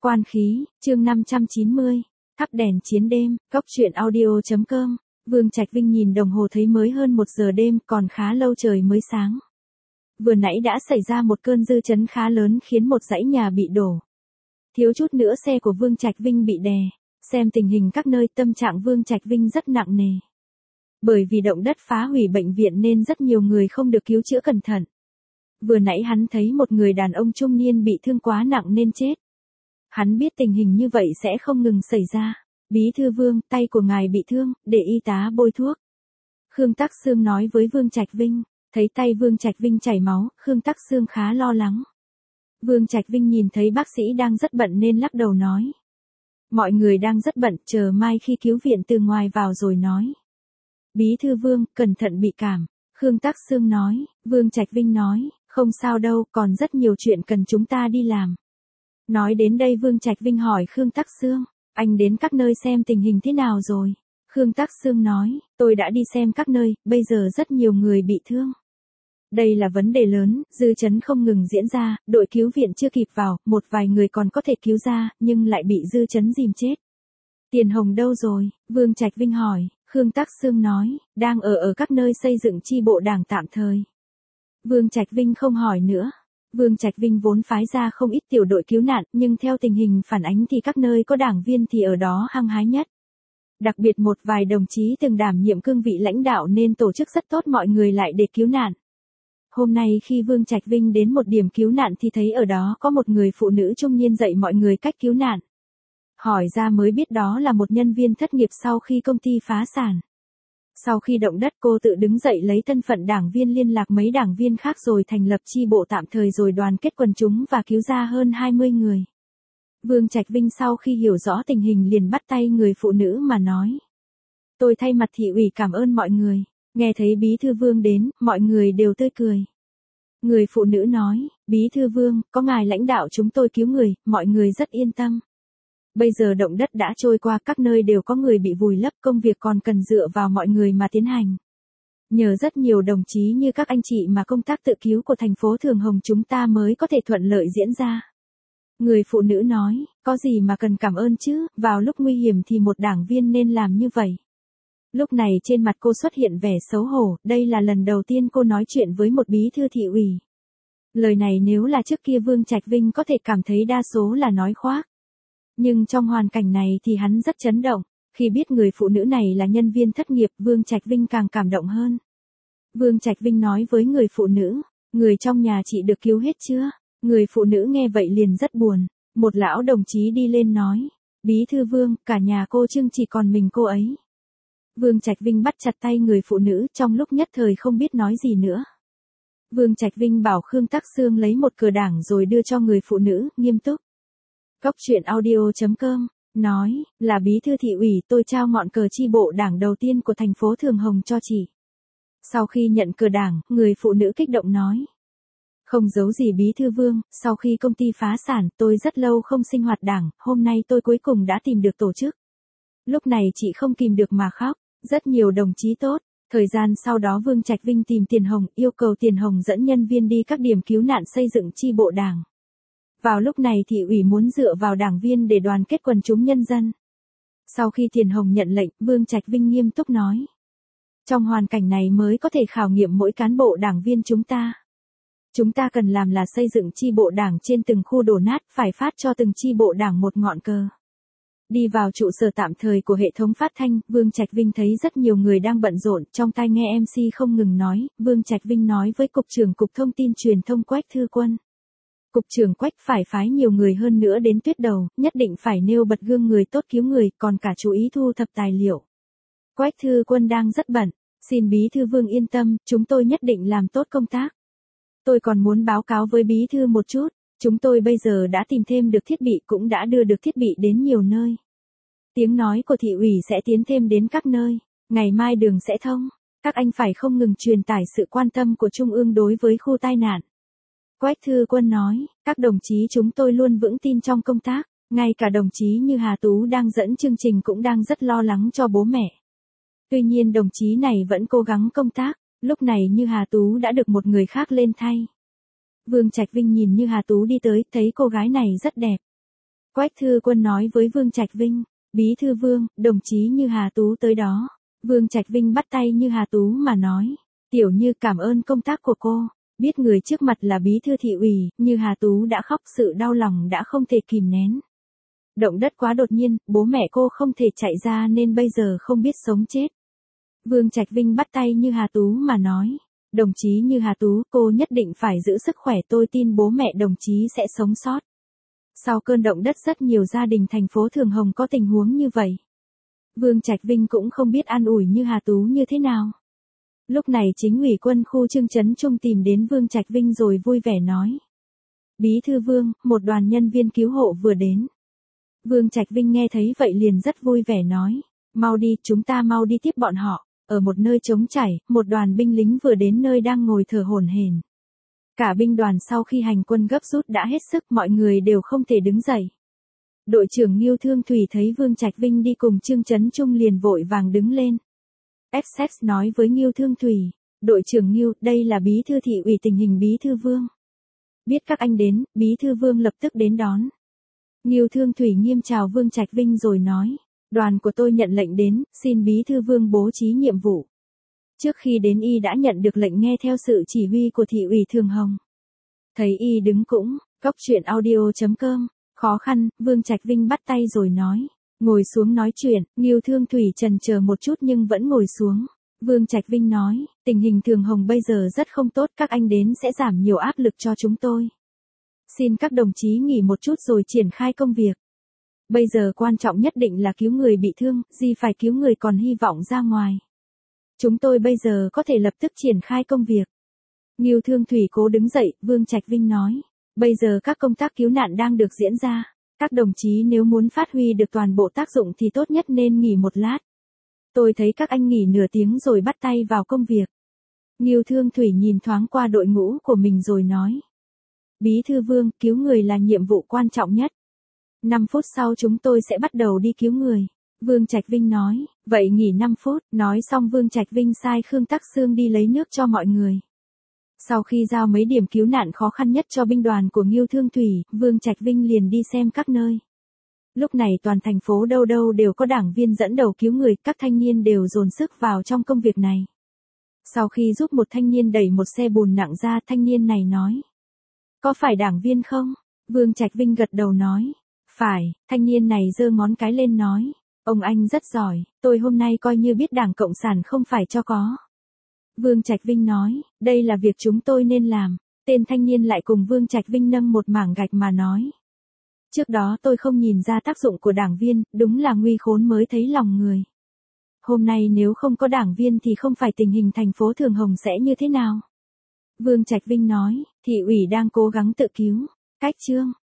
Quan khí, chương 590. Thắp đèn chiến đêm, góc truyện audio.com. Vương Trạch Vinh nhìn đồng hồ thấy mới hơn 1 giờ đêm, còn khá lâu trời mới sáng. Vừa nãy đã xảy ra một cơn dư chấn khá lớn khiến một dãy nhà bị đổ. Thiếu chút nữa xe của Vương Trạch Vinh bị đè. Xem tình hình các nơi, tâm trạng Vương Trạch Vinh rất nặng nề. Bởi vì động đất phá hủy bệnh viện nên rất nhiều người không được cứu chữa cẩn thận. Vừa nãy hắn thấy một người đàn ông trung niên bị thương quá nặng nên chết. Hắn biết tình hình như vậy sẽ không ngừng xảy ra. Bí thư Vương, tay của ngài bị thương, để y tá bôi thuốc. Khương Tắc Xương nói với Vương Trạch Vinh. Thấy tay Vương Trạch Vinh chảy máu, Khương Tắc Xương khá lo lắng. Vương Trạch Vinh nhìn thấy bác sĩ đang rất bận nên lắc đầu nói. Mọi người đang rất bận, chờ mai khi cứu viện từ ngoài vào rồi nói. Bí thư Vương, cẩn thận bị cảm. Khương Tắc Xương nói. Vương Trạch Vinh nói, không sao đâu, còn rất nhiều chuyện cần chúng ta đi làm. Nói đến đây Vương Trạch Vinh hỏi Khương Tắc Xương, anh đến các nơi xem tình hình thế nào rồi? Khương Tắc Xương nói, tôi đã đi xem các nơi, bây giờ rất nhiều người bị thương. Đây là vấn đề lớn, dư chấn không ngừng diễn ra, đội cứu viện chưa kịp vào, một vài người còn có thể cứu ra, nhưng lại bị dư chấn dìm chết. Tiền Hồng đâu rồi? Vương Trạch Vinh hỏi. Khương Tắc Xương nói, đang ở các nơi xây dựng chi bộ đảng tạm thời. Vương Trạch Vinh không hỏi nữa. Vương Trạch Vinh vốn phái ra không ít tiểu đội cứu nạn, nhưng theo tình hình phản ánh thì các nơi có đảng viên thì ở đó hăng hái nhất. Đặc biệt một vài đồng chí từng đảm nhiệm cương vị lãnh đạo nên tổ chức rất tốt mọi người lại để cứu nạn. Hôm nay khi Vương Trạch Vinh đến một điểm cứu nạn thì thấy ở đó có một người phụ nữ trung niên dạy mọi người cách cứu nạn. Hỏi ra mới biết đó là một nhân viên thất nghiệp sau khi công ty phá sản. Sau khi động đất cô tự đứng dậy lấy thân phận đảng viên liên lạc mấy đảng viên khác rồi thành lập chi bộ tạm thời rồi đoàn kết quần chúng và cứu ra hơn 20 người. Vương Trạch Vinh sau khi hiểu rõ tình hình liền bắt tay người phụ nữ mà nói. Tôi thay mặt thị ủy cảm ơn mọi người. Nghe thấy Bí thư Vương đến, mọi người đều tươi cười. Người phụ nữ nói, Bí thư Vương, có ngài lãnh đạo chúng tôi cứu người, mọi người rất yên tâm. Bây giờ động đất đã trôi qua, các nơi đều có người bị vùi lấp, công việc còn cần dựa vào mọi người mà tiến hành. Nhờ rất nhiều đồng chí như các anh chị mà công tác tự cứu của thành phố Thường Hồng chúng ta mới có thể thuận lợi diễn ra. Người phụ nữ nói, có gì mà cần cảm ơn chứ, vào lúc nguy hiểm thì một đảng viên nên làm như vậy. Lúc này trên mặt cô xuất hiện vẻ xấu hổ, đây là lần đầu tiên cô nói chuyện với một bí thư thị ủy. Lời này nếu là trước kia Vương Trạch Vinh có thể cảm thấy đa số là nói khoác. Nhưng trong hoàn cảnh này thì hắn rất chấn động, khi biết người phụ nữ này là nhân viên thất nghiệp, Vương Trạch Vinh càng cảm động hơn. Vương Trạch Vinh nói với người phụ nữ, người trong nhà chị được cứu hết chưa? Người phụ nữ nghe vậy liền rất buồn, một lão đồng chí đi lên nói, Bí thư Vương, cả nhà cô Trương chỉ còn mình cô ấy. Vương Trạch Vinh bắt chặt tay người phụ nữ trong lúc nhất thời không biết nói gì nữa. Vương Trạch Vinh bảo Khương Tắc Xương lấy một cờ đảng rồi đưa cho người phụ nữ, nghiêm túc. Góc truyện audio.com, nói, là bí thư thị ủy tôi trao ngọn cờ chi bộ đảng đầu tiên của thành phố Thường Hồng cho chị. Sau khi nhận cờ đảng, người phụ nữ kích động nói. Không giấu gì Bí thư Vương, sau khi công ty phá sản tôi rất lâu không sinh hoạt đảng, hôm nay tôi cuối cùng đã tìm được tổ chức. Lúc này chị không kìm được mà khóc, rất nhiều đồng chí tốt. Thời gian sau đó Vương Trạch Vinh tìm Tiền Hồng, yêu cầu Tiền Hồng dẫn nhân viên đi các điểm cứu nạn xây dựng chi bộ đảng. Vào lúc này thị ủy muốn dựa vào đảng viên để đoàn kết quần chúng nhân dân. Sau khi Tiền Hồng nhận lệnh, Vương Trạch Vinh nghiêm túc nói. Trong hoàn cảnh này mới có thể khảo nghiệm mỗi cán bộ đảng viên chúng ta. Chúng ta cần làm là xây dựng chi bộ đảng trên từng khu đổ nát, phải phát cho từng chi bộ đảng một ngọn cờ. Đi vào trụ sở tạm thời của hệ thống phát thanh, Vương Trạch Vinh thấy rất nhiều người đang bận rộn, trong tai nghe MC không ngừng nói, Vương Trạch Vinh nói với Cục trưởng Cục Thông tin Truyền thông Quách Thư Quân. Cục trưởng Quách phải phái nhiều người hơn nữa đến tuyết đầu, nhất định phải nêu bật gương người tốt cứu người, còn cả chú ý thu thập tài liệu. Quách Thư Quân đang rất bận, xin Bí thư Vương yên tâm, chúng tôi nhất định làm tốt công tác. Tôi còn muốn báo cáo với Bí thư một chút, chúng tôi bây giờ đã tìm thêm được thiết bị cũng đã đưa được thiết bị đến nhiều nơi. Tiếng nói của thị ủy sẽ tiến thêm đến các nơi, ngày mai đường sẽ thông, các anh phải không ngừng truyền tải sự quan tâm của Trung ương đối với khu tai nạn. Quách Thư Quân nói, các đồng chí chúng tôi luôn vững tin trong công tác, ngay cả đồng chí như Hà Tú đang dẫn chương trình cũng đang rất lo lắng cho bố mẹ. Tuy nhiên đồng chí này vẫn cố gắng công tác, lúc này Như Hà Tú đã được một người khác lên thay. Vương Trạch Vinh nhìn Như Hà Tú đi tới, thấy cô gái này rất đẹp. Quách Thư Quân nói với Vương Trạch Vinh, Bí thư Vương, đồng chí Như Hà Tú tới đó. Vương Trạch Vinh bắt tay Như Hà Tú mà nói, Tiểu Như cảm ơn công tác của cô. Biết người trước mặt là bí thư thị ủy, Như Hà Tú đã khóc, sự đau lòng đã không thể kìm nén. Động đất quá đột nhiên, bố mẹ cô không thể chạy ra nên bây giờ không biết sống chết. Vương Trạch Vinh bắt tay Như Hà Tú mà nói, đồng chí Như Hà Tú, cô nhất định phải giữ sức khỏe, tôi tin bố mẹ đồng chí sẽ sống sót. Sau cơn động đất rất nhiều gia đình thành phố Thường Hồng có tình huống như vậy. Vương Trạch Vinh cũng không biết an ủi Như Hà Tú như thế nào. Lúc này chính ủy quân khu Trương Chấn Trung tìm đến Vương Trạch Vinh rồi vui vẻ nói. Bí thư Vương, một đoàn nhân viên cứu hộ vừa đến. Vương Trạch Vinh nghe thấy vậy liền rất vui vẻ nói. Mau đi, chúng ta mau đi tiếp bọn họ. Ở một nơi trống trải, một đoàn binh lính vừa đến nơi đang ngồi thở hổn hển. Cả binh đoàn sau khi hành quân gấp rút đã hết sức, mọi người đều không thể đứng dậy. Đội trưởng Ngưu Thương Thủy thấy Vương Trạch Vinh đi cùng Trương Chấn Trung liền vội vàng đứng lên. FSS nói với Ngưu Thương Thủy, đội trưởng Ngưu, đây là bí thư thị ủy tình hình Bí thư Vương. Biết các anh đến, Bí thư Vương lập tức đến đón. Ngưu Thương Thủy nghiêm chào Vương Trạch Vinh rồi nói, đoàn của tôi nhận lệnh đến, xin Bí thư Vương bố trí nhiệm vụ. Trước khi đến y đã nhận được lệnh nghe theo sự chỉ huy của thị ủy Thường Hồng. Thấy y đứng cũng, Cóc Truyện Audio.com, khó khăn, Vương Trạch Vinh bắt tay rồi nói, ngồi xuống nói chuyện. Ngưu Thương Thủy chần chờ một chút nhưng vẫn ngồi xuống. Vương Trạch Vinh nói, tình hình Thường Hồng bây giờ rất không tốt, các anh đến sẽ giảm nhiều áp lực cho chúng tôi. Xin các đồng chí nghỉ một chút rồi triển khai công việc. Bây giờ quan trọng nhất định là cứu người bị thương, gì phải cứu người còn hy vọng ra ngoài. Chúng tôi bây giờ có thể lập tức triển khai công việc. Ngưu Thương Thủy cố đứng dậy, Vương Trạch Vinh nói. Bây giờ các công tác cứu nạn đang được diễn ra. Các đồng chí nếu muốn phát huy được toàn bộ tác dụng thì tốt nhất nên nghỉ một lát. Tôi thấy các anh nghỉ nửa tiếng rồi bắt tay vào công việc. Ngưu Thương Thủy nhìn thoáng qua đội ngũ của mình rồi nói. Bí thư Vương, cứu người là nhiệm vụ quan trọng nhất. 5 phút sau chúng tôi sẽ bắt đầu đi cứu người. Vương Trạch Vinh nói, vậy nghỉ 5 phút, nói xong Vương Trạch Vinh sai Khương Tắc Xương đi lấy nước cho mọi người. Sau khi giao mấy điểm cứu nạn khó khăn nhất cho binh đoàn của Ngưu Thương Thủy, Vương Trạch Vinh liền đi xem các nơi. Lúc này toàn thành phố đâu đâu đều có đảng viên dẫn đầu cứu người, các thanh niên đều dồn sức vào trong công việc này. Sau khi giúp một thanh niên đẩy một xe bùn nặng ra, thanh niên này nói. Có phải đảng viên không? Vương Trạch Vinh gật đầu nói. Phải, thanh niên này giơ ngón cái lên nói. Ông anh rất giỏi, tôi hôm nay coi như biết Đảng Cộng sản không phải cho có. Vương Trạch Vinh nói, đây là việc chúng tôi nên làm. Tên thanh niên lại cùng Vương Trạch Vinh nâng một mảng gạch mà nói. Trước đó tôi không nhìn ra tác dụng của đảng viên, đúng là nguy khốn mới thấy lòng người. Hôm nay nếu không có đảng viên thì không phải tình hình thành phố Thường Hồng sẽ như thế nào. Vương Trạch Vinh nói, thị ủy đang cố gắng tự cứu. Cách chương.